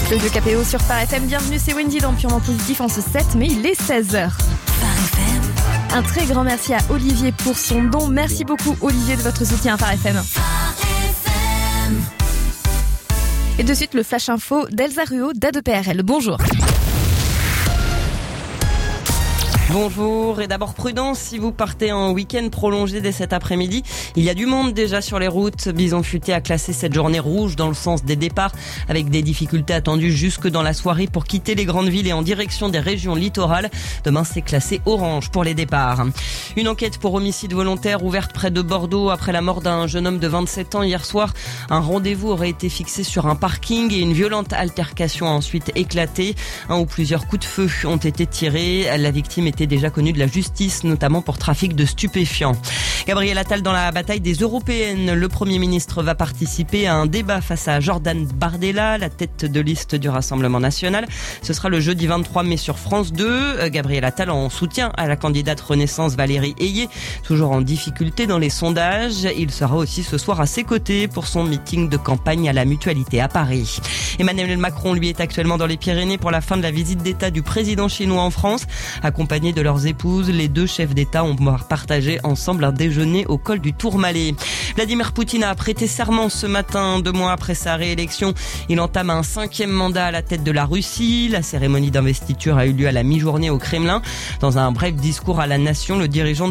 Le 2 KPO sur Phare FM. Bienvenue, c'est Wendy dans Purement Positif en ce 7 mai, il est 16h. Un très grand merci à Olivier pour son don. Merci beaucoup Olivier de votre soutien à Phare FM. Et de suite le Flash Info d'Elsa Ruot d'A2PRL. Bonjour. Bonjour et d'abord prudence si vous partez en week-end prolongé dès cet après-midi. Il y a du monde déjà sur les routes. Bison Futé a classé cette journée rouge dans le sens des départs avec des difficultés attendues jusque dans la soirée pour quitter les grandes villes et en direction des régions littorales. Demain c'est classé orange pour les départs. Une enquête pour homicide volontaire ouverte près de Bordeaux après la mort d'un jeune homme de 27 ans hier soir. Un rendez-vous aurait été fixé sur un parking et une violente altercation a ensuite éclaté. Un ou plusieurs coups de feu ont été tirés. La victime était déjà connu de la justice, notamment pour trafic de stupéfiants. Gabriel Attal dans la bataille des européennes. Le Premier ministre va participer à un débat face à Jordan Bardella, la tête de liste du Rassemblement national. Ce sera le jeudi 23 mai sur France 2. Gabriel Attal en soutien à la candidate Renaissance Valérie Ayé, toujours en difficulté dans les sondages. Il sera aussi ce soir à ses côtés pour son meeting de campagne à la Mutualité à Paris. Emmanuel Macron, lui, est actuellement dans les Pyrénées pour la fin de la visite d'État du président chinois en France. Accompagné de leurs épouses, les deux chefs d'État ont partagé ensemble un déjeuner au col du Tourmalet. Vladimir Poutine a prêté serment ce matin, 2 mois après sa réélection. Il entame un 5e mandat à la tête de la Russie. La cérémonie d'investiture a eu lieu à la mi-journée au Kremlin. Dans un bref discours à la nation, le dirigeant de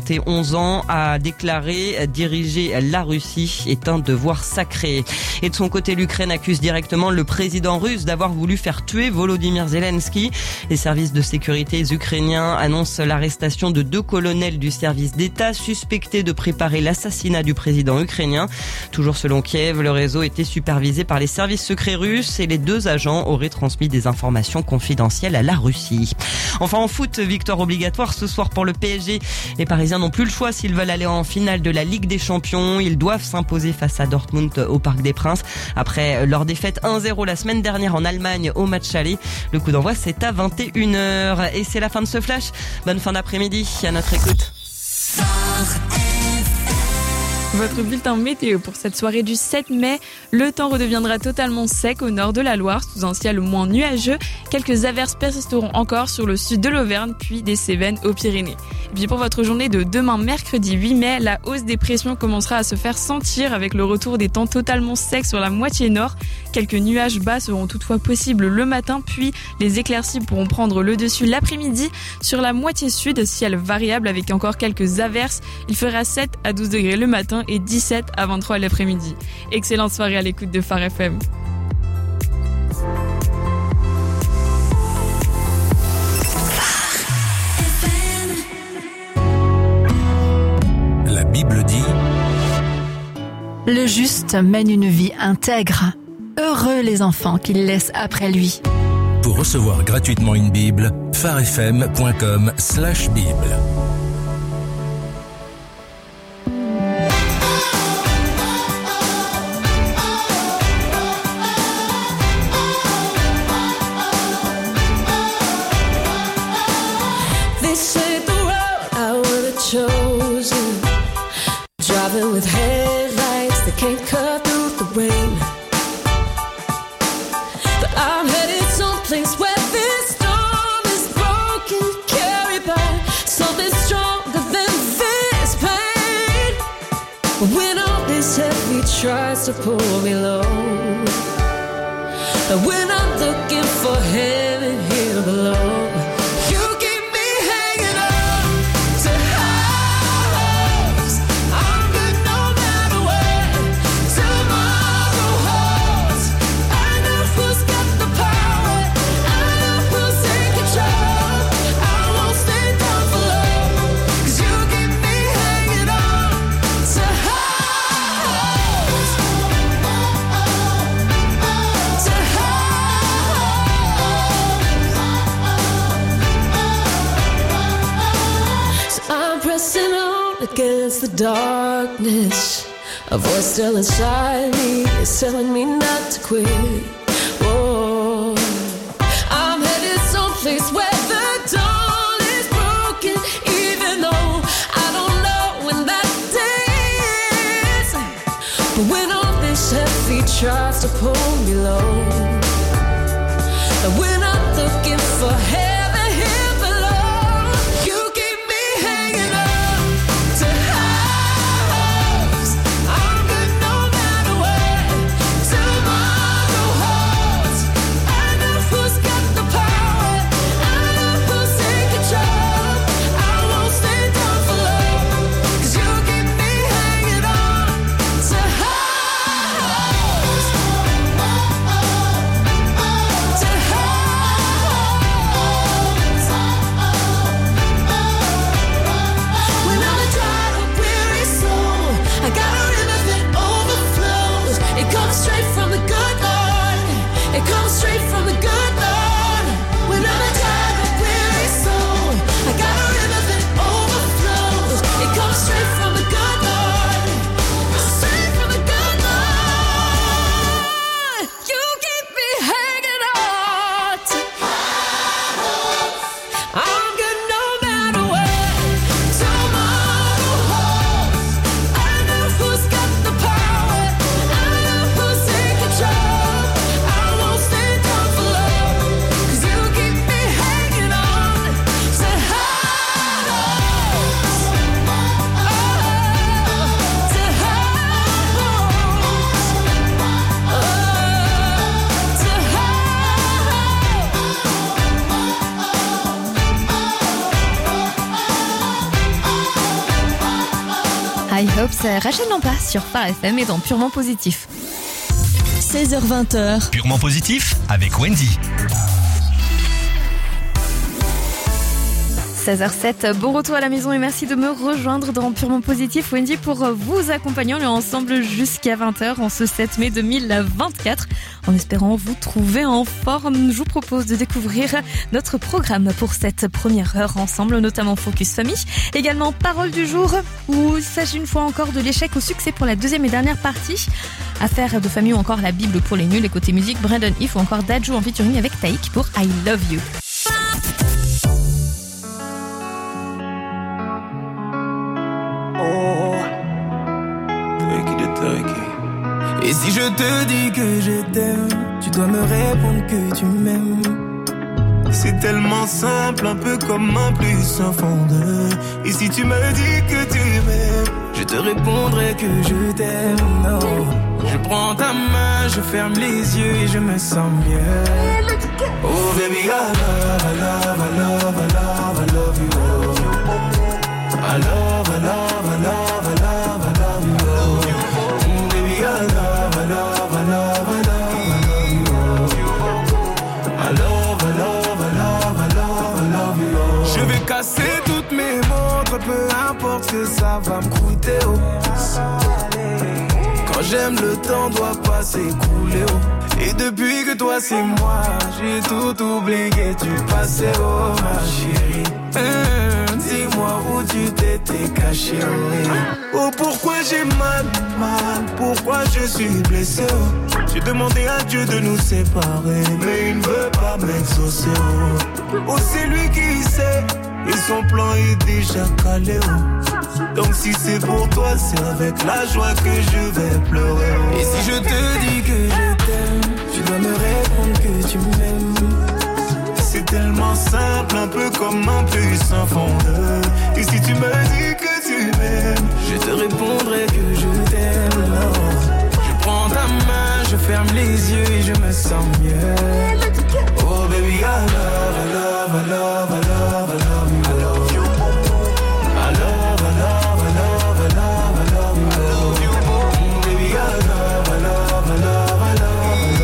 71 ans a déclaré « Diriger la Russie est un devoir sacré ». Et de son côté, l'Ukraine accuse directement le président russe d'avoir voulu faire tuer Volodymyr Zelensky. Les services de sécurité ukrainiens annonce l'arrestation de 2 colonels du service d'État suspectés de préparer l'assassinat du président ukrainien. Toujours selon Kiev, le réseau était supervisé par les services secrets russes et les 2 agents auraient transmis des informations confidentielles à la Russie. Enfin en foot, victoire obligatoire ce soir pour le PSG. Les Parisiens n'ont plus le choix s'ils veulent aller en finale de la Ligue des Champions. Ils doivent s'imposer face à Dortmund au Parc des Princes après leur défaite 1-0 la semaine dernière en Allemagne au match aller. Le coup d'envoi c'est à 21h et c'est la fin de ce flash. Bonne fin d'après-midi, à notre écoute. Votre bulletin météo pour cette soirée du 7 mai. Le temps redeviendra totalement sec au nord de la Loire, sous un ciel moins nuageux. Quelques averses persisteront encore sur le sud de l'Auvergne, puis des Cévennes aux Pyrénées. Et puis pour votre journée de demain, mercredi 8 mai, la hausse des pressions commencera à se faire sentir avec le retour des temps totalement secs sur la moitié nord. Quelques nuages bas seront toutefois possibles le matin, puis les éclaircies pourront prendre le dessus l'après-midi. Sur la moitié sud, ciel variable avec encore quelques averses. Il fera 7 à 12 degrés le matin et 17 à 23 l'après-midi. Excellente soirée à l'écoute de Phare FM. La Bible dit: Le juste mène une vie intègre. Heureux les enfants qu'il laisse après lui. Pour recevoir gratuitement une Bible, pharefm.com/Bible. Chosen, driving with headlights that can't cut through the rain. But I'm headed someplace where this storm is broken, carried by something stronger than this pain. When all this heavy tries to pull me low, and when I'm looking for heaven here below, against the darkness, a voice still inside me is telling me not to quit. Whoa. I'm headed someplace where the dawn is broken, even though I don't know when that day is. But when all this heavy tries to pull me low, It comes straight from the good Lord. When I'm a tired and weary soul, I got a river that overflows. It comes straight from the good Lord. Straight from the good Lord. You keep me hanging on to high hopes. I'm good no matter what tomorrow holds. I know who's got the power. I know who's in control. I won't stay down for long, 'cause you keep me hanging on to high hopes. To high hopes. To High Hopes, Rachel Lampa sur Phare FM et dans Purement Positif. 16h20. Purement positif avec Wendy. 16h07, bon retour à la maison et merci de me rejoindre dans Purement Positif, Wendy, pour vous accompagner. On est ensemble jusqu'à 20h en ce 7 mai 2024. En espérant vous trouver en forme, je vous propose de découvrir notre programme pour cette première heure ensemble, notamment Focus Famille. Également Parole du jour, où il s'agit une fois encore de l'échec au succès pour la deuxième et dernière partie. Affaires de famille ou encore la Bible pour les nuls. Et côté musique, Brandon If ou encore Dadju en featuring avec Taïk pour I Love You. Et si je te dis que je t'aime, tu dois me répondre que tu m'aimes. C'est tellement simple, un peu comme un plus un fond de. Et si tu me dis que tu m'aimes, je te répondrai que je t'aime. Oh. Je prends ta main, je ferme les yeux et je me sens mieux. Oh baby, I love, I love, I love, I love, I love you. Oh. I love, I love, I love, I love, I love you. Oh. Baby, I love, I love, I love, I love, I love you. Oh. I love, I love, I love, I love, I love you. Oh. Je vais casser toutes mes montres, peu importe ce que ça va me coûter. Oh. Quand j'aime, le temps doit pas s'écouler. Oh. Et depuis que toi c'est moi, j'ai tout oublié, tu passais, oh ma chérie. Dis-moi où tu t'étais caché, oh pourquoi j'ai mal, pourquoi je suis blessé, oh. J'ai demandé à Dieu de nous séparer, mais il ne veut pas m'exaucer, oh c'est lui qui sait, et son plan est déjà calé, oh. Donc si c'est pour toi, c'est avec la joie que je vais pleurer, oh. Et si je te dis que je t'aime, tu dois me répondre que tu m'aimes. C'est tellement simple, un peu comme un plus un fond de. Et si tu me dis que tu m'aimes, je te répondrai que je t'aime. Oh. Je prends ta main, je ferme les yeux et je me sens mieux. Oh baby, I love, I love, I love, I love, I love you. I love you. I love, I love, I love, I love, I love you. I love you. Baby, I love, I love, I love, I love.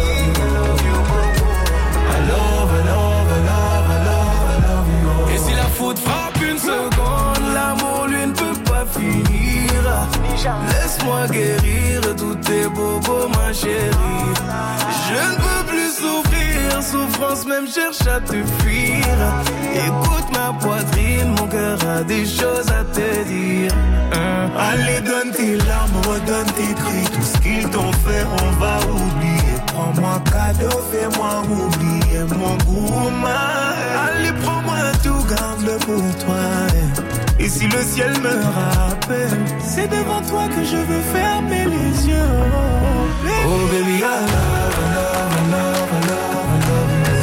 Et si la faute frappe une seconde, l'amour lui ne peut pas finir. Laisse-moi guérir tous tes bobos, ma chérie. Je ne peux plus souffrir, souffrance même cherche à te fuir. Écoute ma poitrine, mon cœur a des choses à te dire. Allez, donne tes larmes, redonne tes cris. Tout ce qu'ils t'ont fait, on va oublier. Prends-moi cadeau, fais-moi oublier mon gourmand. Allez, prends-moi tout, garde-le pour toi. Et si le ciel me rappelle, c'est devant toi que je veux fermer les yeux. Oh baby, I love, I love, I love, I love, I love you.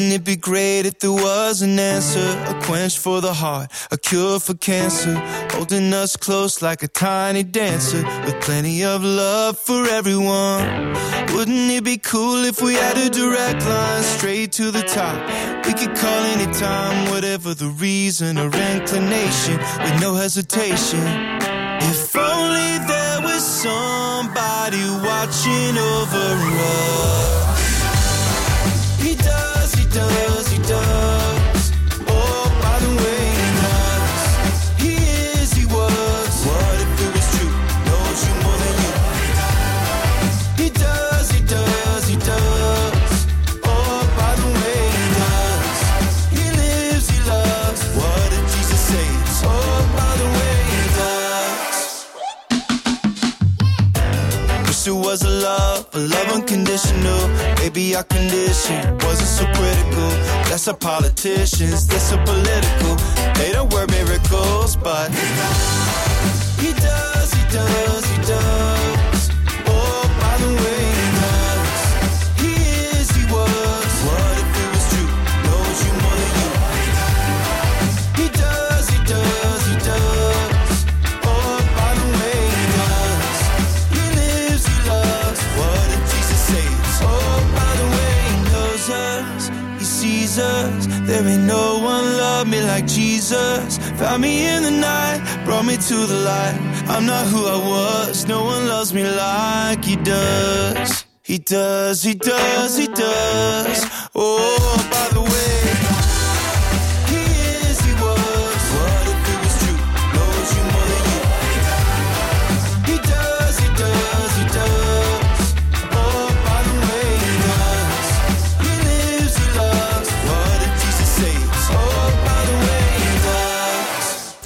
Wouldn't it be great if there was an answer, a quench for the heart, a cure for cancer, holding us close like a tiny dancer, with plenty of love for everyone. Wouldn't it be cool if we had a direct line straight to the top? We could call anytime, whatever the reason or inclination, with no hesitation. If only there was somebody watching over us. He does, he does, he does. Oh, by the way he does. He is, he was. What if it was true? Knows you more than you. He does, he does, he does. Oh, by the way he does. He lives, he loves. What did Jesus say? Oh, by the way he does. Wish it was a love unconditional. Maybe our condition wasn't so critical. That's our politicians, they're so political. They don't work miracles, but he does, he does, he does. Oh, by the way he does. He is, he was. What if it was true? Knows you more than you. He does, he does, he does. Oh, by the way he does. He lives, he loves. What did Jesus say? Oh, by the way he knows us, he sees us. There ain't no one love me like Jesus. Found me in the night, brought me to the light. I'm not who I was, no one loves me like he does. He does, he does, he does. Oh, by the way he is, he was. What if it was true? Knows you more than you. He does, he does, he does. Oh, by the way he does. He lives, he loves. What did Jesus say? Oh, by the way he does.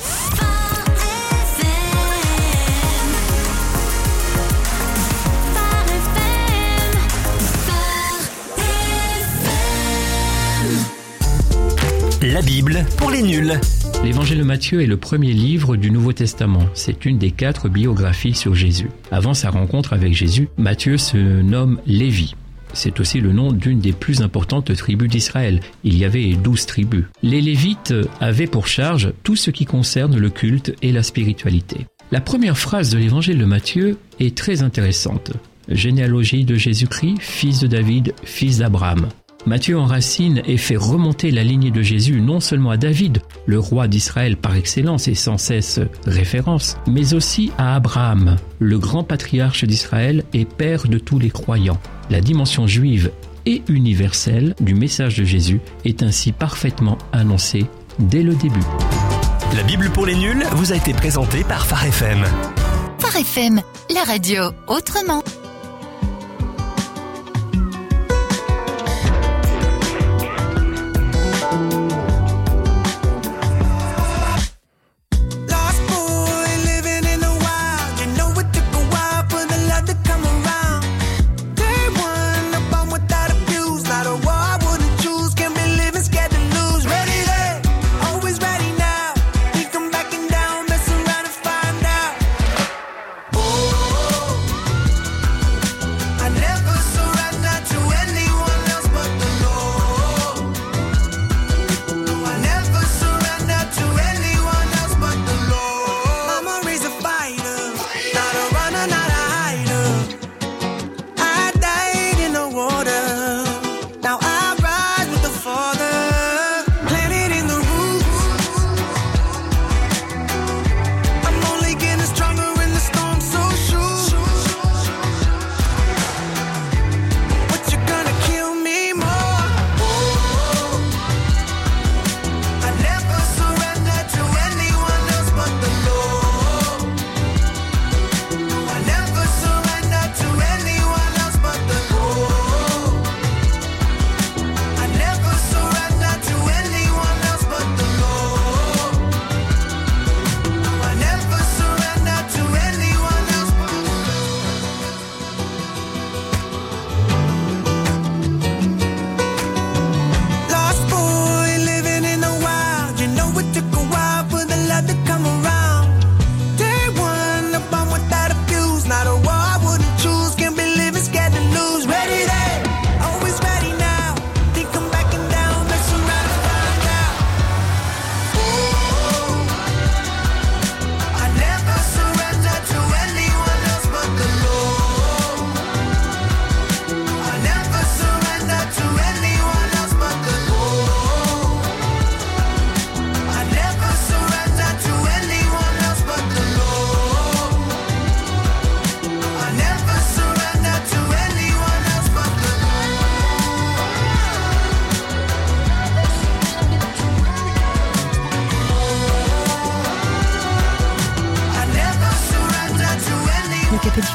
La Bible pour les nuls. L'Évangile de Matthieu est le premier livre du Nouveau Testament. C'est une des 4 biographies sur Jésus. Avant sa rencontre avec Jésus, Matthieu se nomme Lévi. C'est aussi le nom d'une des plus importantes tribus d'Israël. Il y avait 12 tribus. Les Lévites avaient pour charge tout ce qui concerne le culte et la spiritualité. La première phrase de l'Évangile de Matthieu est très intéressante. Généalogie de Jésus-Christ, fils de David, fils d'Abraham. Matthieu enracine et fait remonter la lignée de Jésus non seulement à David, le roi d'Israël par excellence et sans cesse référence, mais aussi à Abraham, le grand patriarche d'Israël et père de tous les croyants. La dimension juive et universelle du message de Jésus est ainsi parfaitement annoncée dès le début. La Bible pour les nuls vous a été présentée par Phare FM. Phare FM, la radio autrement.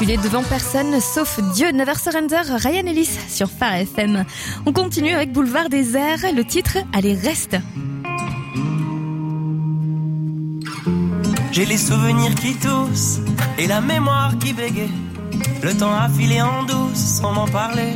Il est devant personne sauf Dieu. Never Surrender, Ryan Ellis sur Phare FM. On continue avec Boulevard des Airs. Le titre, allez, reste. J'ai les souvenirs qui toussent et la mémoire qui bégaye. Le temps a filé en douce sans m'en parler.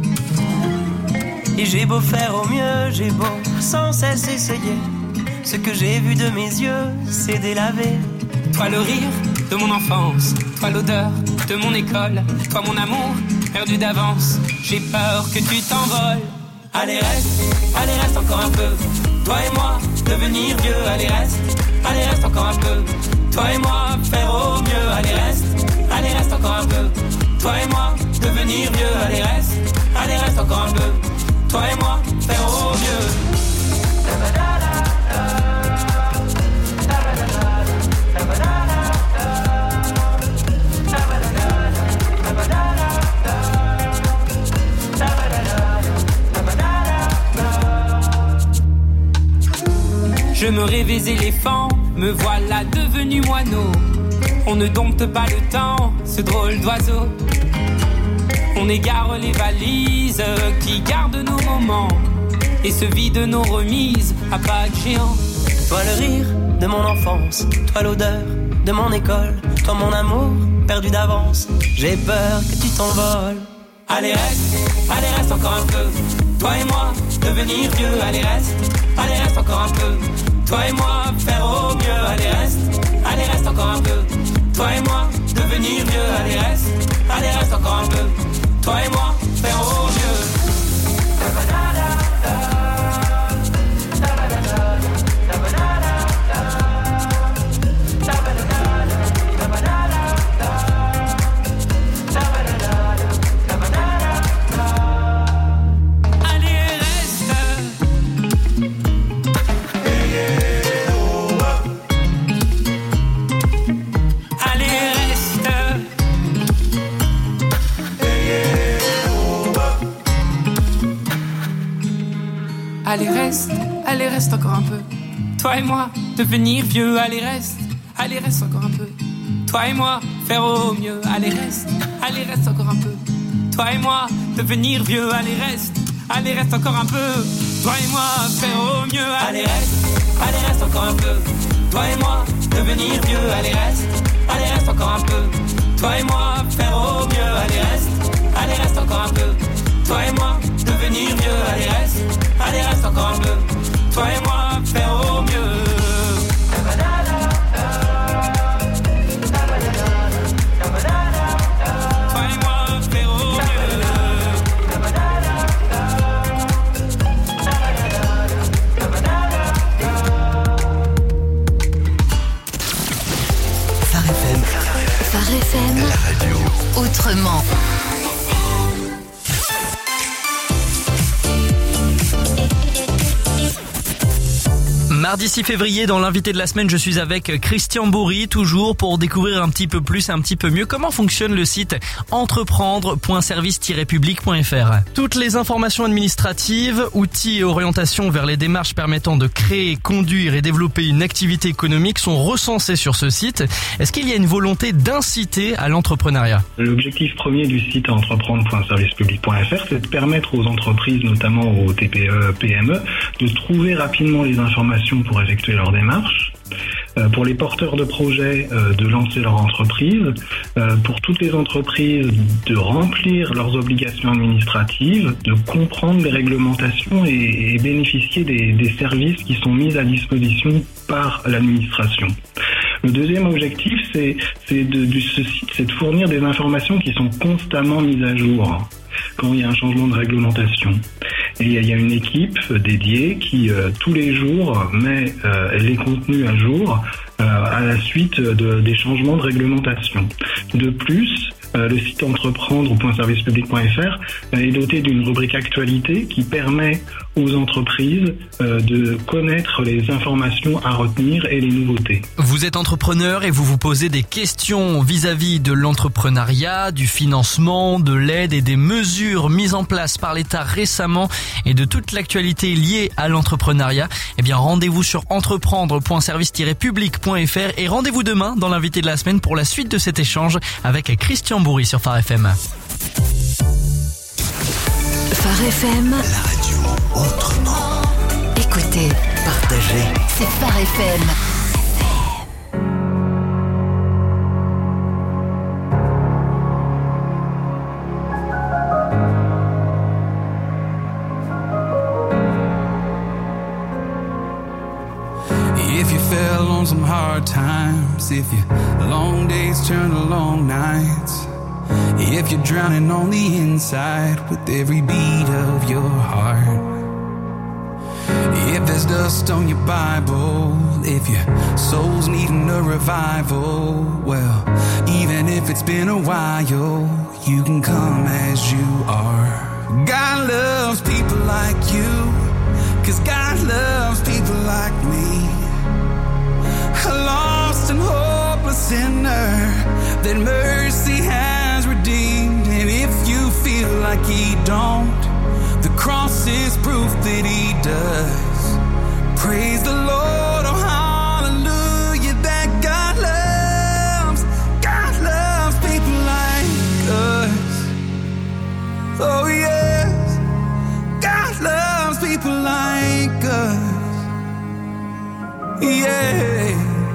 Et j'ai beau faire au mieux, j'ai beau sans cesse essayer. Ce que j'ai vu de mes yeux, c'est délavé. Toi le rire de mon enfance, toi l'odeur de mon école, toi mon amour perdu d'avance. J'ai peur que tu t'envoles. Allez reste encore un peu. Toi et moi, devenir vieux. Allez reste encore un peu. Toi et moi, faire au mieux. Allez reste encore un peu. Toi et moi, devenir vieux. Allez reste encore un peu. Toi et moi, faire au mieux. Je me rêvais éléphant, me voilà devenu moineau. On ne dompte pas le temps, ce drôle d'oiseau. On égare les valises qui gardent nos moments et se vident nos remises à pas de géant. Toi le rire de mon enfance, toi l'odeur de mon école, toi mon amour perdu d'avance. J'ai peur que tu t'envoles. Allez reste encore un peu. Toi et moi, devenir vieux. Allez reste encore un peu. Toi et moi, faire au mieux. Allez reste encore un peu. Toi et moi, devenir vieux. Allez reste encore un peu. Toi et moi, faire au mieux. Allez reste encore un peu. Toi et moi, devenir vieux. Allez reste encore un peu. Toi et moi, faire au mieux. Allez reste encore un peu. Toi et moi, devenir vieux. Allez reste encore un peu. Toi et moi, faire au mieux. Allez reste encore un peu. Toi et moi, devenir vieux. Allez reste encore un peu. Toi et moi, faire au mieux. Allez reste encore un peu. Toi et moi, devenir vieux. Allez reste encore un peu. Toi et moi, faire au mieux. Toi et moi, faire au mieux. Phare FM, la radio autrement. Mardi 6 février, dans l'invité de la semaine, je suis avec Christian Bourri, toujours pour découvrir un petit peu plus, un petit peu mieux comment fonctionne le site entreprendre.service-public.fr. Toutes les informations administratives, outils et orientations vers les démarches permettant de créer, conduire et développer une activité économique sont recensées sur ce site. Est-ce qu'il y a une volonté d'inciter à l'entrepreneuriat ? L'objectif premier du site entreprendre.service-public.fr, c'est de permettre aux entreprises, notamment aux TPE, PME, de trouver rapidement les informations pour effectuer leur démarche, pour les porteurs de projets de lancer leur entreprise, pour toutes les entreprises de remplir leurs obligations administratives, de comprendre les réglementations et bénéficier des services qui sont mis à disposition par l'administration. Le deuxième objectif, c'est de fournir des informations qui sont constamment mises à jour quand il y a un changement de réglementation. Et il y a une équipe dédiée qui, tous les jours, met les contenus à jour à la suite des changements de réglementation. De plus, le site entreprendre.servicepublic.fr est doté d'une rubrique actualité qui permet aux entreprises de connaître les informations à retenir et les nouveautés. Vous êtes entrepreneur et vous vous posez des questions vis-à-vis de l'entrepreneuriat, du financement, de l'aide et des mesures mises en place par l'État récemment et de toute l'actualité liée à l'entrepreneuriat. Eh bien, rendez-vous sur entreprendre.service-public.fr et rendez-vous demain dans l'invité de la semaine pour la suite de cet échange avec Christian Bourri. Tambouri sur Phare FM. Phare FM. La radio autrement. Écoutez, Partagez. c'est Phare FM. If you fell on some hard times, if your long days turn to long nights, if you're drowning on the inside with every beat of your heart, if there's dust on your Bible, if your soul's needing a revival, well, even if it's been a while, you can come as you are. God loves people like you, 'cause God loves people like me. A lost and hopeless sinner that mercy has redeemed. And if you feel like he don't, the cross is proof that he does. Praise the Lord, oh hallelujah, that God loves people like us. Oh yes, God loves people like us. Yeah.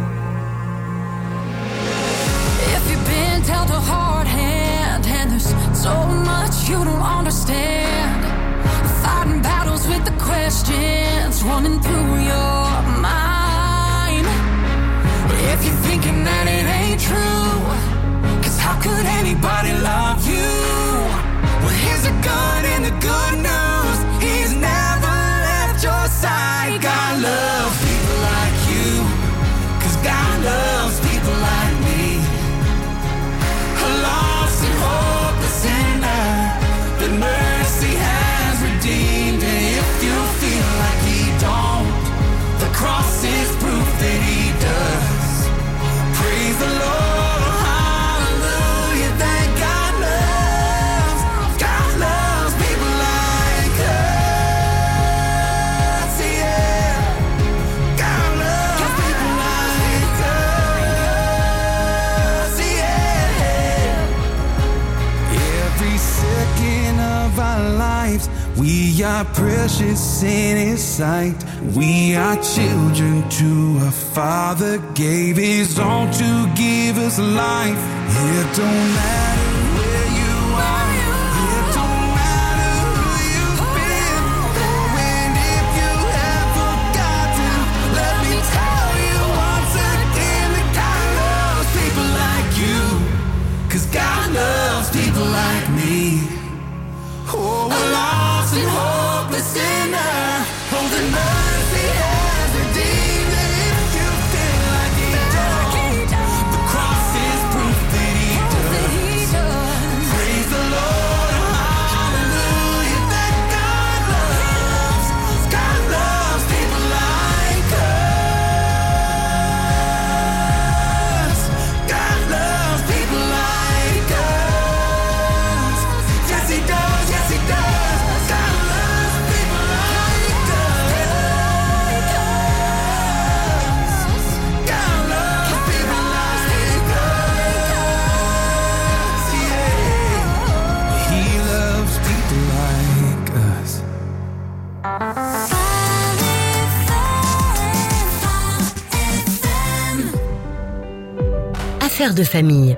If you've been dealt a hard hand and there's so much you don't understand, fighting battles with the questions running through your mind. If you're thinking that it ain't true, 'cause how could anybody love you? Well, here's the good and the good news, he's never left your side. God loves people like you, 'cause God loves people like me. A lost and hopeless sinner that mercy has redeemed. And if you feel like he don't, the cross is proof that he does. Praise the Lord, oh hallelujah, that God loves people like us, yeah. God loves people like us, yeah. Every second of our lives, we are precious in his sight. We are children to a father, gave his all to give us life. It don't matter where you are, it don't matter who you've been. Oh, and if you have forgotten, let me tell you once again that God loves people like you, 'cause God loves people like me. Oh, a lost and hopeless sinner, oh, the mercy has redeemed. And if you feel like he don't, the cross is proof that he does. Praise the Lord, oh, hallelujah, that God loves people like us. God loves people like us. Yes, he does, yes, he does. God loves people like us. God loves people like us, yeah. He loves people like us. Affaires de famille.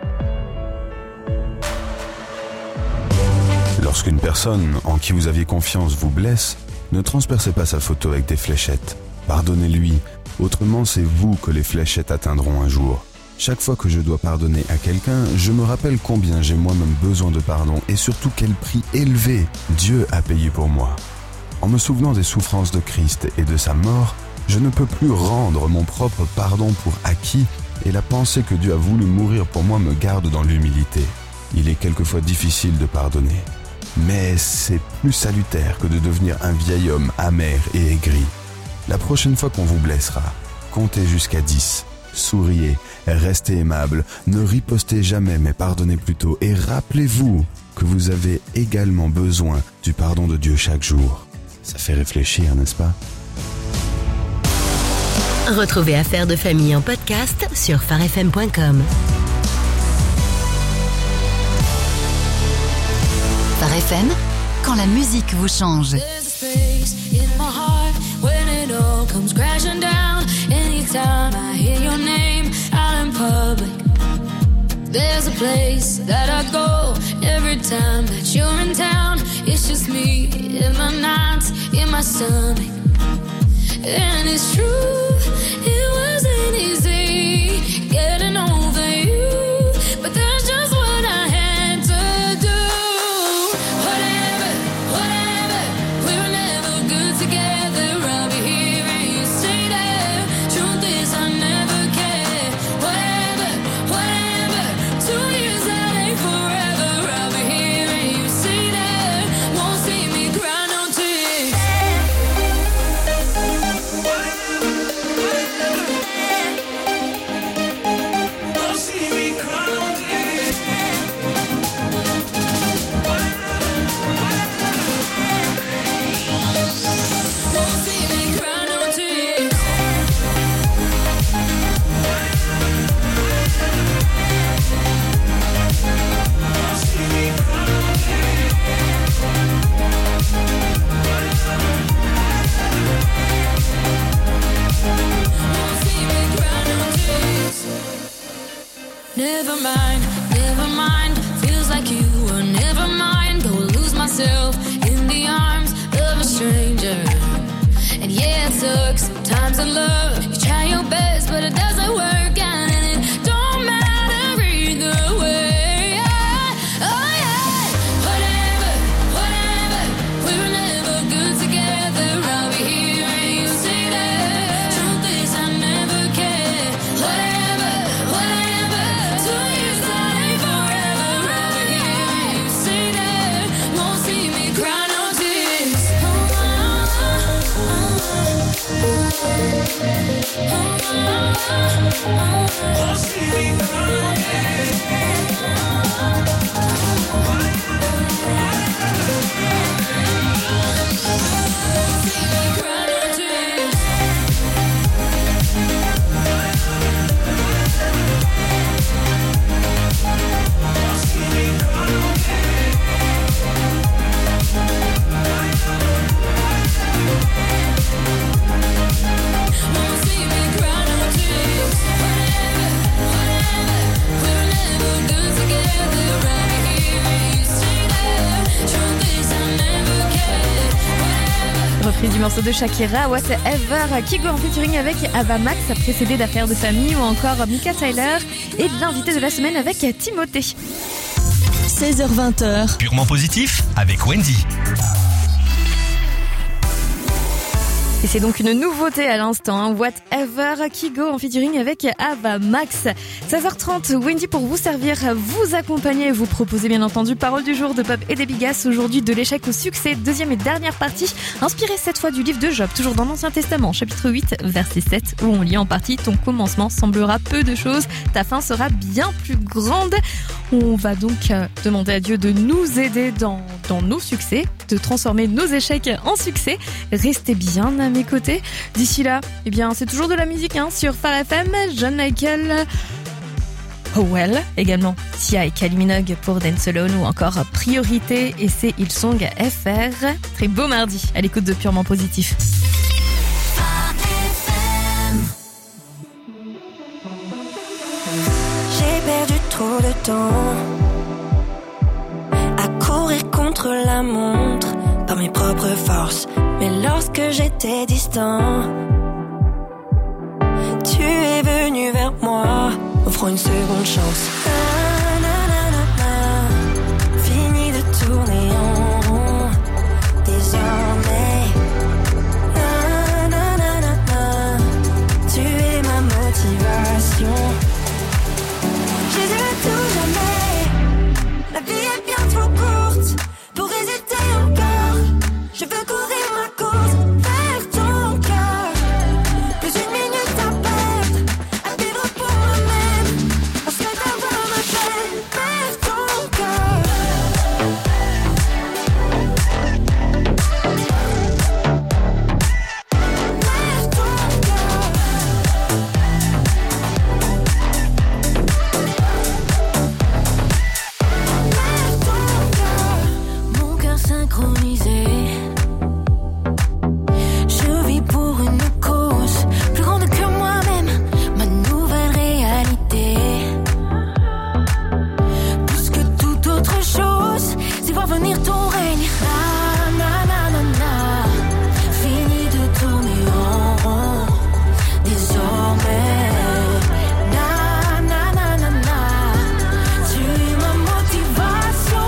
Lorsqu'une personne en qui vous aviez confiance vous blesse, ne transpercez pas sa photo avec des fléchettes. Pardonnez-lui, autrement c'est vous que les fléchettes atteindront un jour. Chaque fois que je dois pardonner à quelqu'un, je me rappelle combien j'ai moi-même besoin de pardon et surtout quel prix élevé Dieu a payé pour moi. En me souvenant des souffrances de Christ et de sa mort, je ne peux plus rendre mon propre pardon pour acquis et la pensée que Dieu a voulu mourir pour moi me garde dans l'humilité. Il est quelquefois difficile de pardonner, mais c'est plus salutaire que de devenir un vieil homme amer et aigri. La prochaine fois qu'on vous blessera, comptez jusqu'à 10. Souriez, restez aimable, ne ripostez jamais mais pardonnez plutôt et rappelez-vous que vous avez également besoin du pardon de Dieu chaque jour. Ça fait réfléchir, n'est-ce pas? Retrouvez Affaires de famille en podcast sur pharefm.com. FM, quand la musique vous change. There's a space in my heart when it all comes crashing down. Anytime I hear your name out in public, there's a place that I go every time that you're in town. It's just me in my nights, in my stomach. And it's true, it wasn't easy getting over you, but that's just what I had to do. Whatever, we were never good together. I'll be here and you stay there. Truth is I never cared. Whatever, 2 years that ain't forever. I'll be here and you stay there. Won't see me cry no tears. Never mind, feels like you were never mine. Go lose myself in the arms of a stranger. And yeah, it took some time to love. You try your best, but it doesn't work out. And it don't matter either way. Oh yeah, whatever, we were never good together. I'll be here and you stay there. Truth is I never cared. Whatever, 2 years that ain't forever. I'll be here and you stay there. Won't see me cry no tears. Won't see me cry no Reprise du morceau de Shakira, Whatever, Kygo en featuring avec Ava Max, précédé d'Affaires de famille ou encore Mika Tyler et de l'invité de la semaine avec Timothée. 16h-20h. Purement positif avec Wendy. Et c'est donc une nouveauté à l'instant, Whatever, Kygo en featuring avec Ava Max. 16h30, Wendy pour vous servir, vous accompagner et vous proposer bien entendu Parole du jour de Pop et des Bigas. Aujourd'hui de l'échec au succès, deuxième et dernière partie, inspirée cette fois du livre de Job, toujours dans l'Ancien Testament, chapitre 8, verset 7, où on lit en partie: ton commencement semblera peu de choses, ta fin sera bien plus grande. On va donc demander à Dieu de nous aider dans nos succès, de transformer nos échecs en succès. Restez bien à mes côtés. D'ici là, eh bien, c'est toujours de la musique sur Phare FM. John Michael Howell, également Sia et Kylie Minogue pour Dance Alone ou encore Priorité et c'est Hillsong FR. Très beau mardi à l'écoute de Purement Positif. J'ai perdu trop de temps à courir contre la montre par mes propres forces. Mais lorsque j'étais distant, tu es venu vers moi, offrant une seconde chance. Fini de tourner en rond, désormais. Tu es ma motivation. Jésus à tout jamais. La vie est bien trop courte pour hésiter encore. Je veux courir ma course vers ton cœur. Plus une minute à perdre, à vivre pour moi-même. Parce que d'avoir ma part. brisé. Je vis pour une cause plus grande que moi-même, ma nouvelle réalité. Plus que toute autre chose, c'est voir venir ton règne. Na na na na na. Fini de tourner en rond. Désormais. Na na na na na. Tu es ma motivation.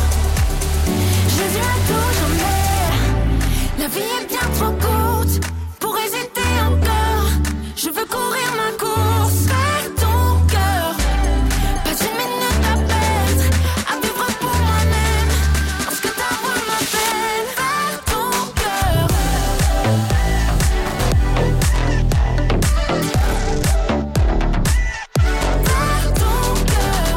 Jésus à tout jamais. La vie est bien trop courte pour hésiter encore. Je veux courir ma course vers ton cœur. Pas une minute à perdre, à vivre pour moi-même. Parce que ta voix m'appelle vers ton cœur. Vers ton cœur.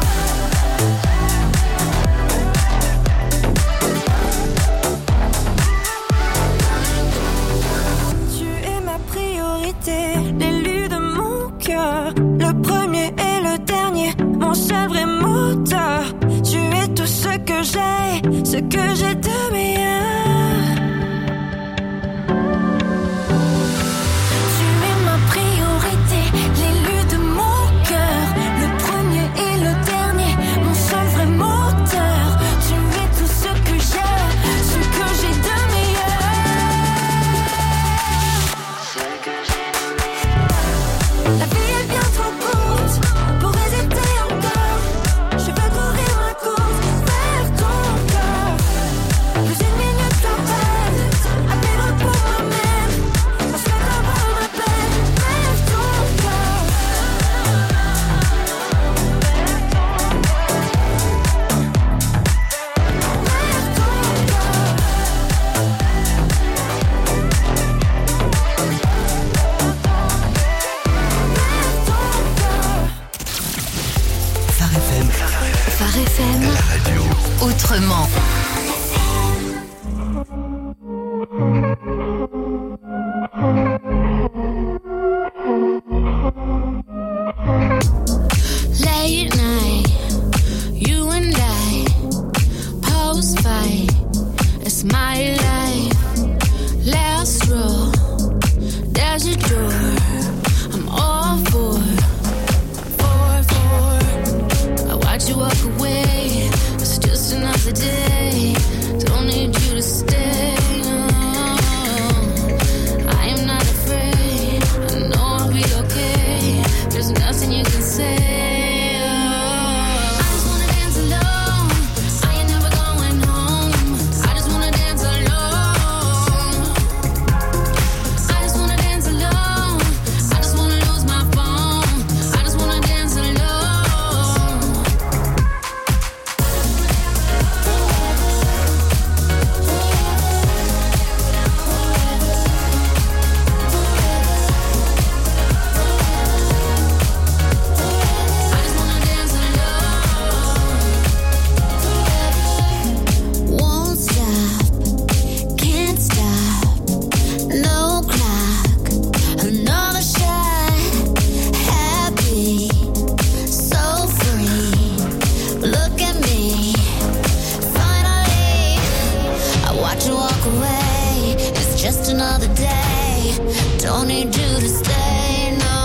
Tu es ma priorité, l'élu de mon cœur, le premier et le dernier, mon seul vrai moteur. Tu es tout ce que j'ai de meilleur. Tu es ma priorité, l'élu de mon cœur, le premier et le dernier, mon seul vrai moteur. Tu es tout ce que j'ai de meilleur. La vie est bien trop courte pour hésiter encore. Je veux courir ma course vers ton cœur. Plus une minute à peine, à vivre pour moi-même. Parce que ta voix m'appelle vers ton cœur. Phare FM. Phare FM. La radio. Autrement. Late night, you and I, post fight, it's my life. Last row, there's a door, I'm all for. I watch you walk away, it's just another day. Don't need you to stay. I am not afraid, I know I'll be okay. There's nothing you can say. I just wanna dance alone. I ain't never going home. I just wanna dance alone. I just wanna dance alone. I just wanna lose my phone. I just wanna dance alone. I just wanna dance alone. Won't stop, can't stop, no clock, another shot, happy, so free. Look at me, finally. I watch you walk away. It's just another day. Don't need you to stay, no.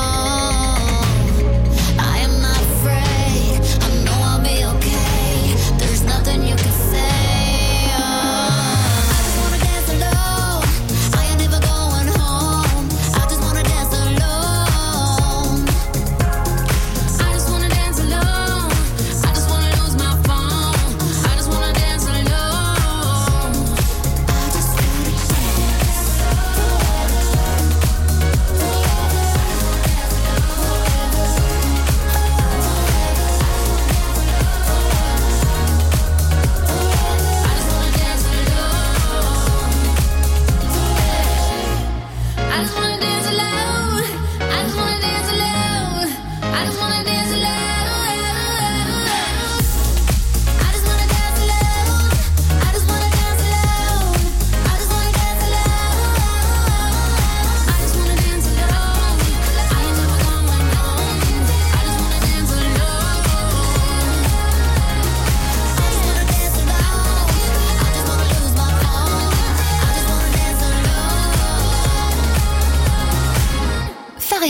I am not afraid. I know I'll be okay. There's nothing you can say. I just wanna dance alone. I ain't never going home. I just wanna dance alone. I just wanna dance alone. I just wanna lose my phone. I just wanna dance alone. I just wanna dance.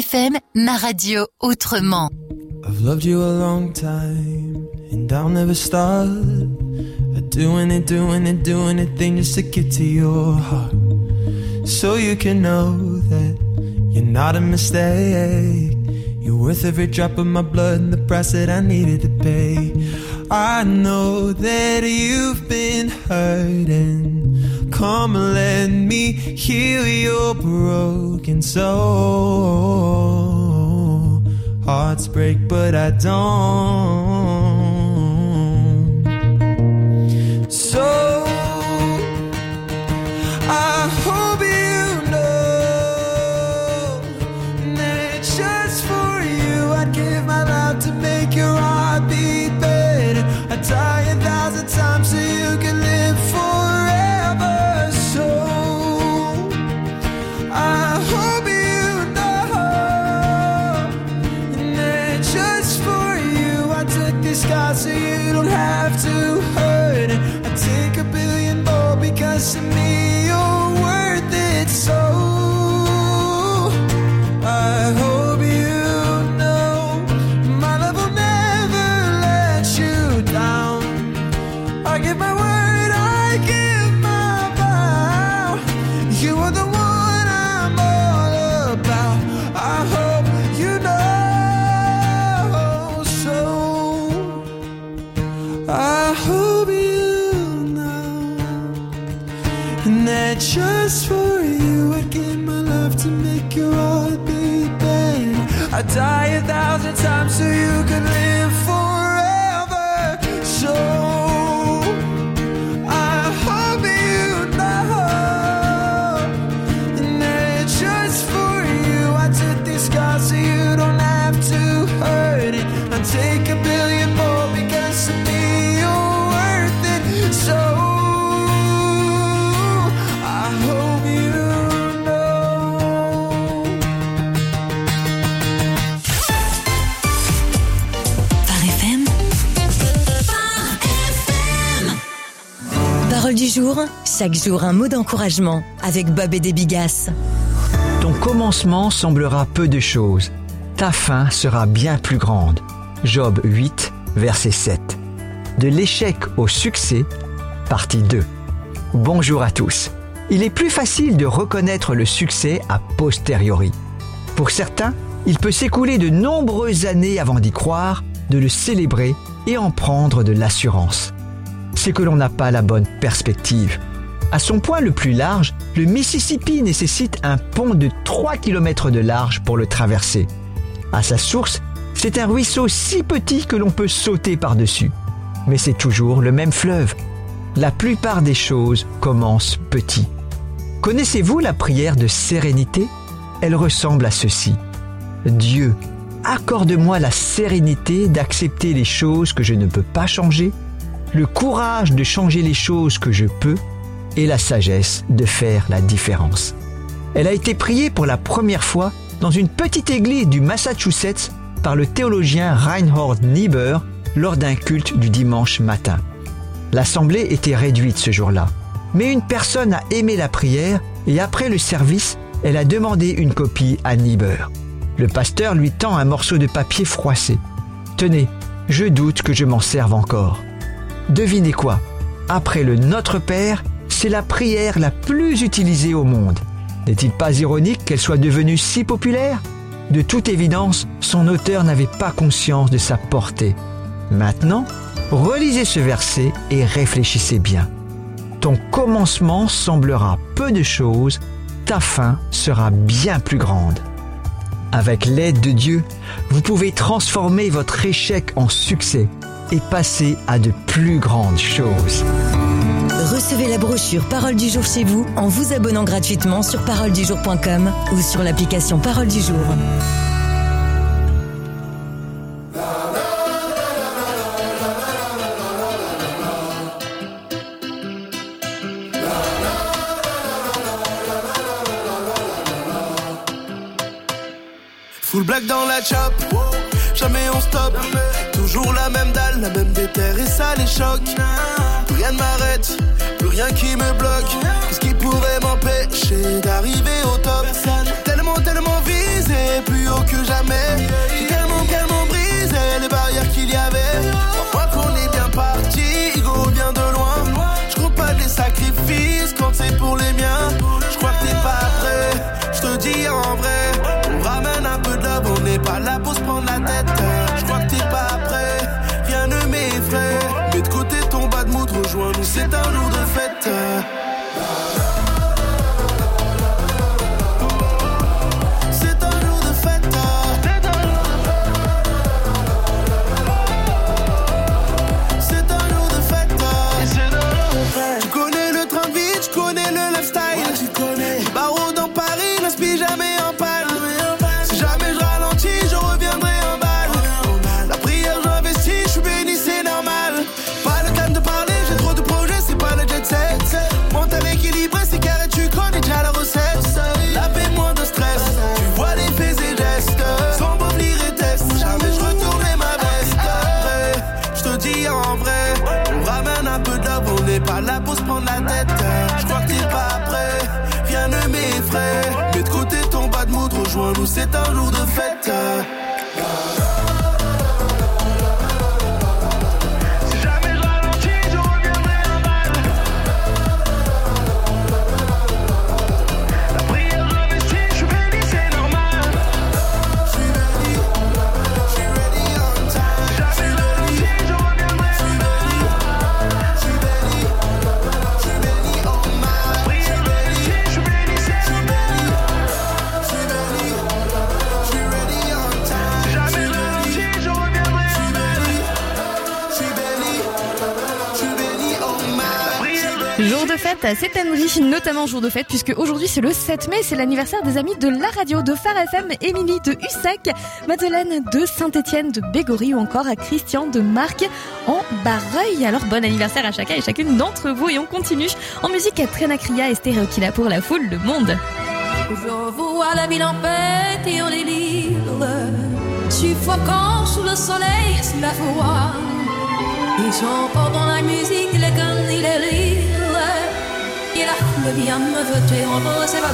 FM, ma radio autrement. I've loved you a long time, and I'll never stop doing anything just to get to your heart, so you can know that you're not a mistake. You're worth every drop of my blood and the price that I needed to pay. I know that you've been hurting. Come and let me heal your broken soul. Hearts break, but I don't. So I hope you know that just for you I'd give my life to make your heart beat better. I'd die 1,000 times so you can live forever. So I hope you know that just for you I took this sky so you don't have to hurt it. I take 1 billion more because to me you're worth it. So I hope you know my love will never let you down. I give my word, I give my vow. You are the one I'm all about. I hope you know. So I hope you know, and that just for you I'd give my love to make your heart beat better. I'd die 1,000 times so you could live forever. So I hope you know, and that just for you I took this scar so you don't have to hurt it. I'd take 1 billion more because to me you're worth it. So I hope you know. Phare FM. Parole du jour, chaque jour un mot d'encouragement avec Bob et des Bigasses. Ton commencement semblera peu de choses. Ta fin sera bien plus grande. Job 8, verset 7. De l'échec au succès, partie 2. Bonjour à tous. Il est plus facile de reconnaître le succès a posteriori. Pour certains, il peut s'écouler de nombreuses années avant d'y croire, de le célébrer et en prendre de l'assurance. C'est que l'on n'a pas la bonne perspective. À son point le plus large, le Mississippi nécessite un pont de 3 km de large pour le traverser. À sa source, c'est un ruisseau si petit que l'on peut sauter par-dessus. Mais c'est toujours le même fleuve. La plupart des choses commencent petit. Connaissez-vous la prière de sérénité ? Elle ressemble à ceci. Dieu, accorde-moi la sérénité d'accepter les choses que je ne peux pas changer, le courage de changer les choses que je peux et la sagesse de faire la différence. Elle a été priée pour la première fois dans une petite église du Massachusetts par le théologien Reinhold Niebuhr lors d'un culte du dimanche matin. L'assemblée était réduite ce jour-là, mais une personne a aimé la prière et après le service, elle a demandé une copie à Niebuhr. Le pasteur lui tend un morceau de papier froissé. « Tenez, je doute que je m'en serve encore. » Devinez quoi ? Après le Notre Père, c'est la prière la plus utilisée au monde. N'est-il pas ironique qu'elle soit devenue si populaire ? De toute évidence, son auteur n'avait pas conscience de sa portée. Maintenant, relisez ce verset et réfléchissez bien. Ton commencement semblera peu de choses, ta fin sera bien plus grande. Avec l'aide de Dieu, vous pouvez transformer votre échec en succès et passer à de plus grandes choses. Recevez la brochure Parole du jour chez vous en vous abonnant gratuitement sur paroledujour.com ou sur l'application Parole du jour. Full black dans la chop, jamais on stop. Toujours la même dalle, la même déterre et ça les choque. Plus rien ne m'arrête, plus rien qui me bloque. Qu'est-ce qui pourrait m'empêcher d'arriver au top? Tellement visé, plus aucun nous c'est un jour de fête. Jour de fête à Sétanoury, notamment jour de fête puisque aujourd'hui c'est le 7 mai, c'est l'anniversaire des amis de la radio, de Phare FM, Émilie de Hussac, Madeleine de Saint-Étienne de Bégory ou encore à Christian de Marc en Barreuil. Alors bon anniversaire à chacun et chacune d'entre vous et on continue en musique à Trénacria et Stéréokila pour la foule, le monde. Je vois la ville en fête et en délire, suffocant sous le soleil, sous la foi. Ils sont pendant la musique, les guns et les rires. Et la foule vient me voter en rose et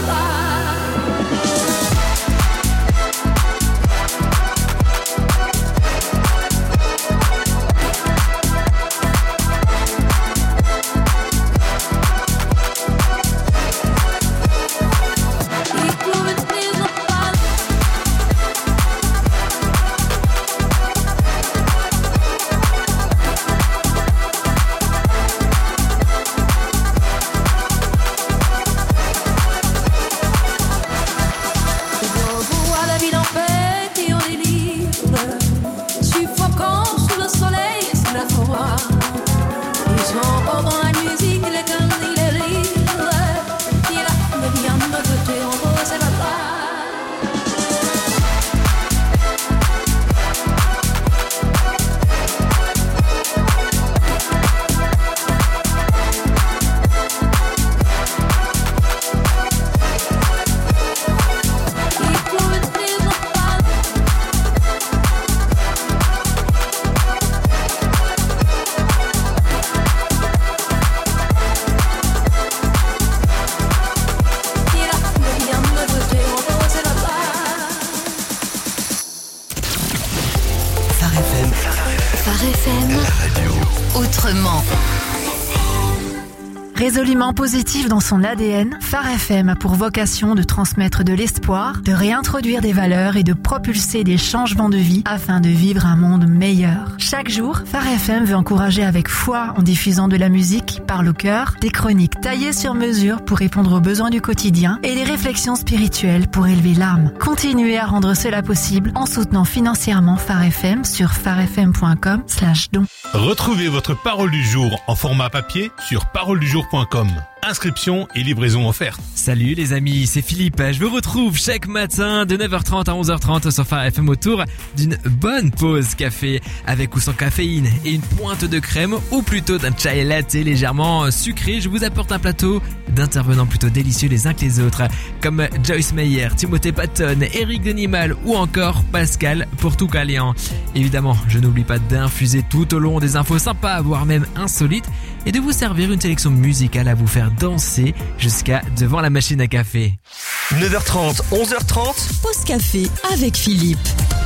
Résolument positif dans son ADN, Phare FM a pour vocation de transmettre de l'espoir, de réintroduire des valeurs et de propulser des changements de vie afin de vivre un monde meilleur. Chaque jour, Phare FM veut encourager avec foi en diffusant de la musique qui parle au cœur, des chroniques taillées sur mesure pour répondre aux besoins du quotidien et des réflexions spirituelles pour élever l'âme. Continuez à rendre cela possible en soutenant financièrement Phare FM sur pharefm.com/don. Retrouvez votre parole du jour en format papier sur paroledujour.com. Inscription et livraison offerte. Salut les amis, c'est Philippe. Je vous retrouve chaque matin de 9h30 à 11h30 sur Phare FM autour d'une bonne pause café avec ou sans caféine et une pointe de crème ou plutôt d'un chai latte légèrement sucré. Je vous apporte un plateau d'intervenants plutôt délicieux les uns que les autres comme Joyce Meyer, Timothée Patton, Eric Denimal ou encore Pascal Portucalian. Évidemment, je n'oublie pas d'infuser tout au long des infos sympas, voire même insolites et de vous servir une sélection musicale à vous faire danser jusqu'à devant la machine à café. 9h30, 11h30. Pause café avec Philippe.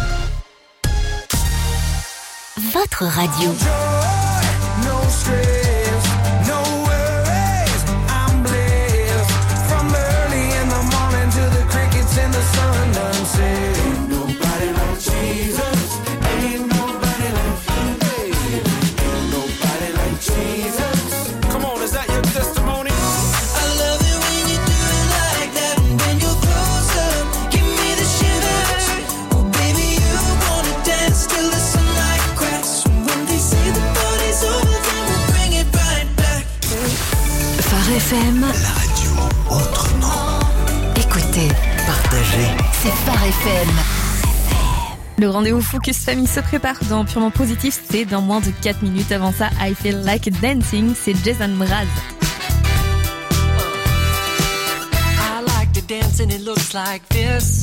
Votre radio. FM. La radio autrement. Écoutez, Partagez. c'est Phare FM. Le rendez-vous Focus Famille se prépare dans Purement Positif, c'est dans moins de 4 minutes. Avant ça, I Feel Like Dancing, c'est Jason Mraz. I like to dance and it looks like this.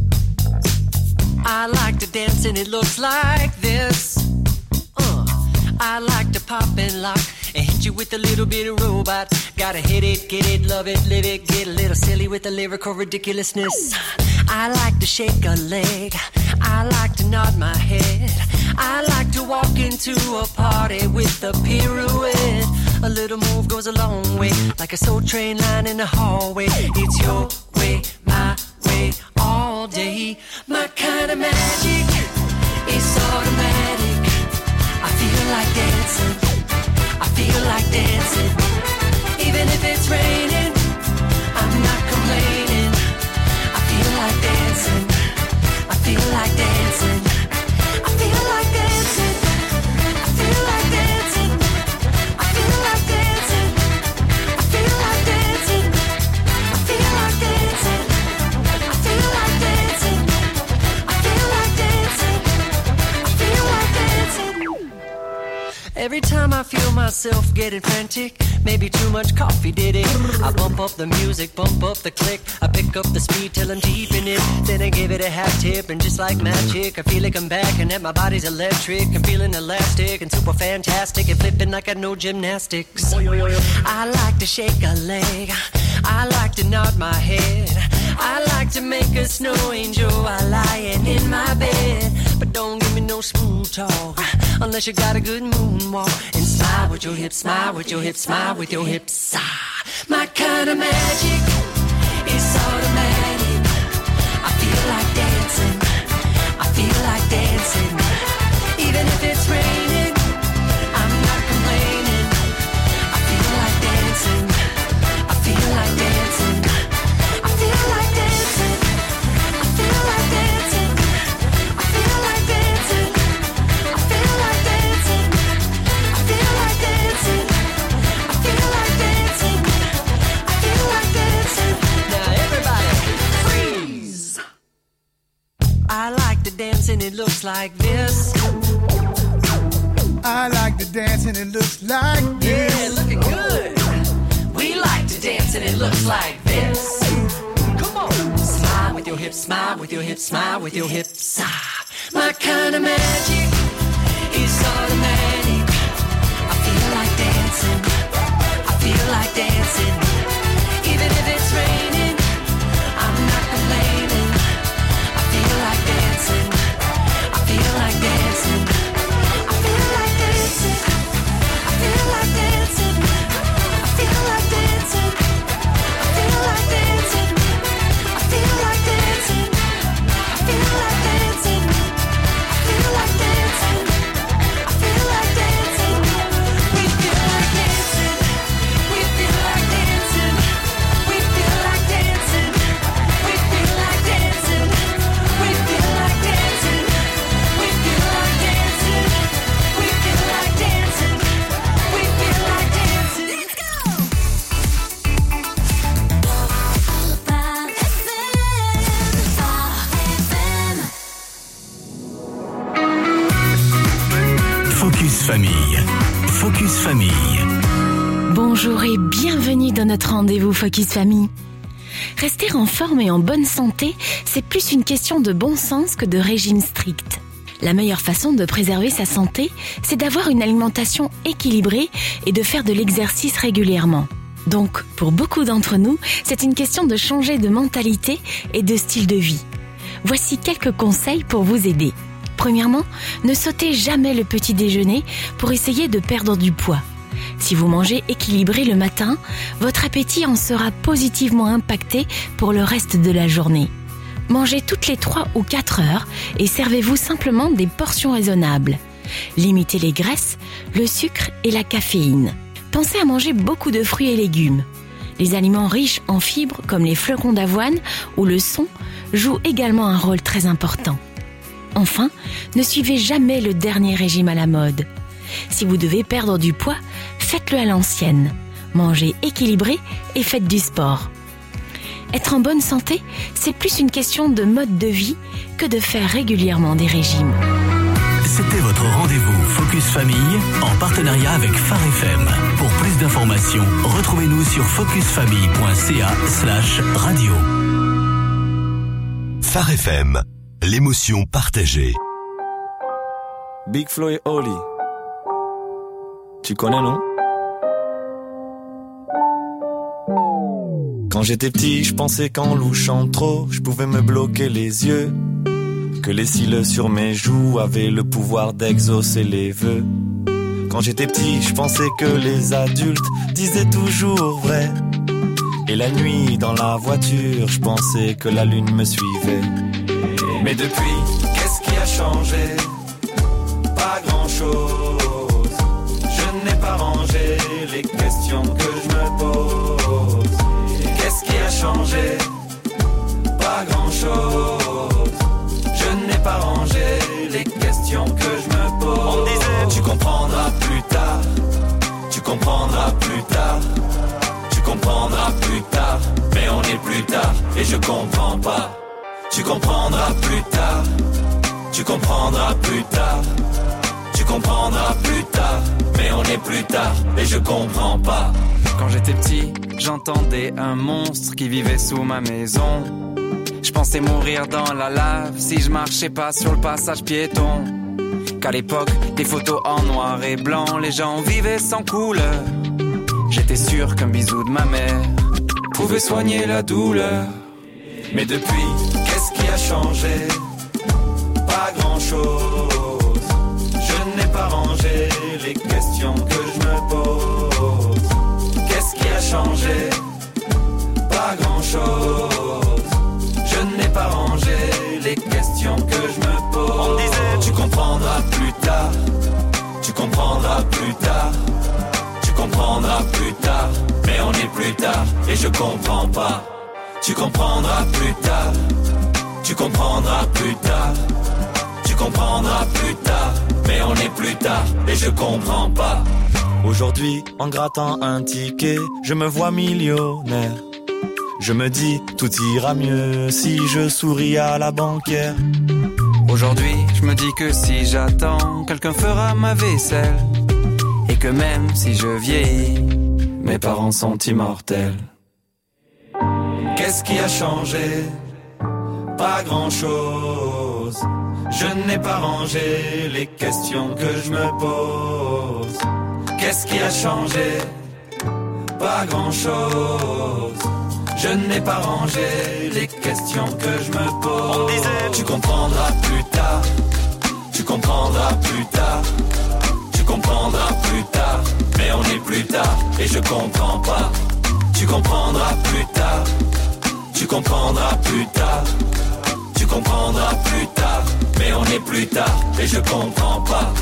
I like to dance and it looks like this. I like to pop and lock and hit hit you with a little bit of robot. Gotta hit it, get it, love it, live it, get a little silly with the lyrical ridiculousness. I like to shake a leg, I like to nod my head, I like to walk into a party with a pirouette. A little move goes a long way, like a soul train line in the hallway. It's your way, my way, all day. My kind of magic is automatic. I feel like dancing, I feel like dancing. Even if it's raining, I'm not complaining. I feel like dancing, I feel like dancing. I feel like dancing, I feel like dancing. I feel like dancing, I feel like dancing. I feel like dancing, I feel like dancing. I feel like dancing, I feel like dancing. Every time I feel myself getting frantic, maybe too much coffee did it. I bump up the music, bump up the click. I pick up the speed till I'm deep in it. Then I give it a half tip, and just like magic, I feel like I'm back and that my body's electric. I'm feeling elastic and super fantastic and flipping like I know gymnastics. I like to shake a leg, I like to nod my head, I like to make a snow angel while lying in my bed. But don't give me no smooth talk unless you got a good moonwalk. And smile with your hips, smile with your hips, smile with your hips. Ah, my kind of magic is automatic. I feel like dancing, I feel like dancing. Even if it's raining, I'm not complaining. I feel like dancing, I feel like dancing. I feel like dancing, I feel like dancing. I feel like dancing, I feel like dancing. I feel like dancing, I feel like dancing. I feel like dancing. Now everybody freeze. I like to dance and it looks like this. I like to dance and it looks like this. Yeah, looking good. We like to dance and it looks like this. Come on. Smile with your hips, smile with your hips, smile with your hips. Ah, my kind of magic is automatic. I feel like dancing, I feel like dancing. Even if it's raining, I'm not complaining. I feel like dancing, I feel like dancing. I feel like dancing, I feel like dancing. I feel like dancing, I feel like dancing. I feel like dancing, I feel like dancing. I feel like dancing, I feel like dancing. We feel like dancing, we feel like dancing. We feel like dancing, we feel like dancing. We feel like dancing, we feel like dancing. We feel like dancing, we feel like dancing. Let's go! Focus Famille. Focus Famille. Bonjour et bienvenue dans notre rendez-vous Focus Famille. Rester en forme et en bonne santé, c'est plus une question de bon sens que de régime strict. La meilleure façon de préserver sa santé, c'est d'avoir une alimentation équilibrée et de faire de l'exercice régulièrement. Donc, pour beaucoup d'entre nous, c'est une question de changer de mentalité et de style de vie. Voici quelques conseils pour vous aider. Premièrement, ne sautez jamais le petit déjeuner pour essayer de perdre du poids. Si vous mangez équilibré le matin, votre appétit en sera positivement impacté pour le reste de la journée. Mangez toutes les 3 ou 4 heures et servez-vous simplement des portions raisonnables. Limitez les graisses, le sucre et la caféine. Pensez à manger beaucoup de fruits et légumes. Les aliments riches en fibres comme les flocons d'avoine ou le son jouent également un rôle très important. Enfin, ne suivez jamais le dernier régime à la mode. Si vous devez perdre du poids, faites-le à l'ancienne. Mangez équilibré et faites du sport. Être en bonne santé, c'est plus une question de mode de vie que de faire régulièrement des régimes. C'était votre rendez-vous Focus Famille en partenariat avec Phare FM. Pour plus d'informations, retrouvez-nous sur focusfamille.ca/radio. Phare FM, l'émotion partagée. Big Flo et Oli. Tu connais, non? Quand j'étais petit, je pensais qu'en louchant trop, je pouvais me bloquer les yeux. Que les cils sur mes joues avaient le pouvoir d'exaucer les vœux. Quand j'étais petit, je pensais que les adultes disaient toujours vrai. Et la nuit, dans la voiture, je pensais que la lune me suivait. Mais depuis, qu'est-ce qui a changé? Pas grand-chose. Je n'ai pas rangé les questions que je me pose. Qu'est-ce qui a changé? Pas grand-chose. Je n'ai pas rangé les questions que je me pose. On me disait, tu comprendras plus tard. Tu comprendras plus tard. Tu comprendras plus tard. Mais on est plus tard et je comprends pas. Tu comprendras plus tard. Tu comprendras plus tard. Tu comprendras plus tard. Mais on est plus tard et je comprends pas. Quand j'étais petit, j'entendais un monstre qui vivait sous ma maison. Je pensais mourir dans la lave si je marchais pas sur le passage piéton. Qu'à l'époque, des photos en noir et blanc, les gens vivaient sans couleur. J'étais sûr qu'un bisou de ma mère pouvait soigner la douleur. Mais depuis, qu'est-ce qui a changé? Pas grand-chose. Je n'ai pas rangé les questions que je me pose. Qu'est-ce qui a changé? Pas grand-chose. Je n'ai pas rangé les questions que je me pose. On me disait, tu comprendras plus tard. Tu comprendras plus tard. Tu comprendras plus tard. Mais on est plus tard et je comprends pas. Tu comprendras plus tard. Tu comprendras plus tard. Tu comprendras plus tard. Mais on est plus tard et je comprends pas. Aujourd'hui, en grattant un ticket, je me vois millionnaire. Je me dis, tout ira mieux si je souris à la banquière. Aujourd'hui, je me dis que si j'attends, quelqu'un fera ma vaisselle. Et que même si je vieillis, mes parents sont immortels. Qu'est-ce qui a changé? Pas grand-chose. Je n'ai pas rangé les questions que je me pose. Qu'est-ce qui a changé? Pas grand-chose. Je n'ai pas rangé les questions que je me pose. On me disait, tu comprendras plus tard. Tu comprendras plus tard. Tu comprendras plus tard. Mais on est plus tard et je comprends pas. Tu comprendras plus tard. Tu comprendras plus tard. Tu comprendras plus tard. Mais on est plus tard et je comprends pas.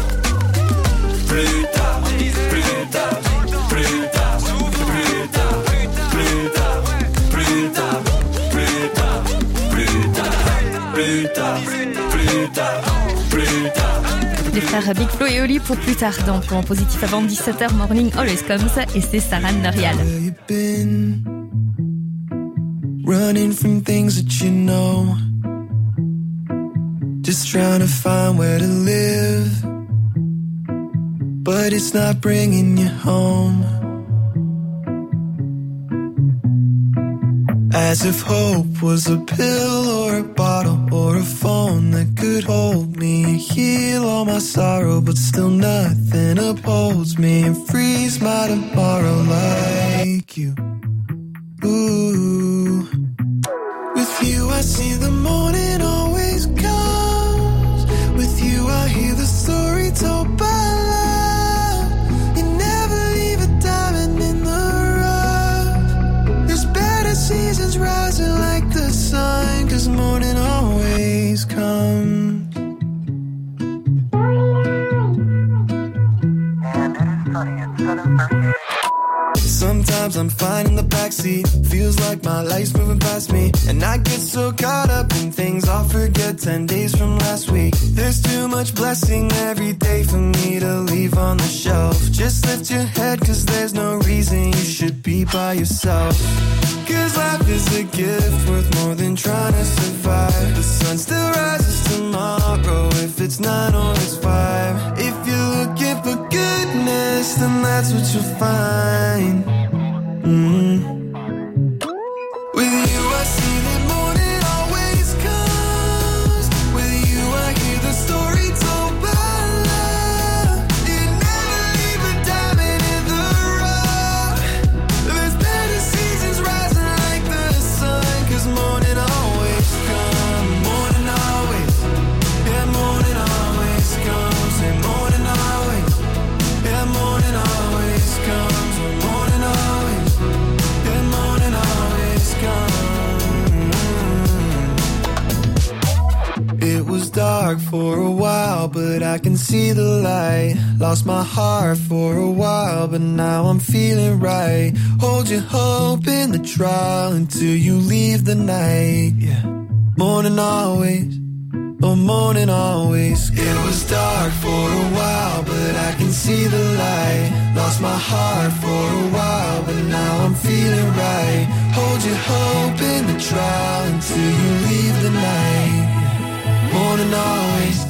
Plus tard, plus tard, plus tard, plus tard, plus tard, plus tard, plus tard, plus tard, plus tard, plus tard, plus tard. Les frères Big Flo et Oli pour plus tard dans Point Positif avant 17h Morning Always Comes et c'est Sarah Norial. Running from things that you know, just trying to find where to live, but it's not bringing you home. As if hope was a pill or a bottle or a phone that could hold me, heal all my sorrow, but still nothing upholds me and freeze my tomorrow like you. Ooh. With you I see the morning always comes. With you I hear the story told by love. You never leave a diamond in the rough. There's better seasons rising like the sun, 'cause morning always comes. Sometimes I'm fine in the backseat, feels like my life's moving past me, and I get so caught up in things I'll forget 10 days from last week. There's too much blessing every day for me to leave on the shelf. Just lift your head, 'cause there's no reason you should be by yourself. 'Cause life is a gift worth more than trying to survive. The sun still rises tomorrow, if it's 9 or it's 5. If you're looking for goodness, then that's what you'll find. With you I see that morning always comes. With you I hear the story told by love. You never leave a diamond in the rough. There's better seasons rising like dark for a while, but I can see the light. Lost my heart for a while, but now I'm feeling right. Hold your hope in the trial until you leave the night. Yeah. Morning always, oh morning always. It was dark for a while, but I can see the light. Lost my heart for a while, but now I'm feeling right. Hold your hope in the trial until you leave the night. Morning always.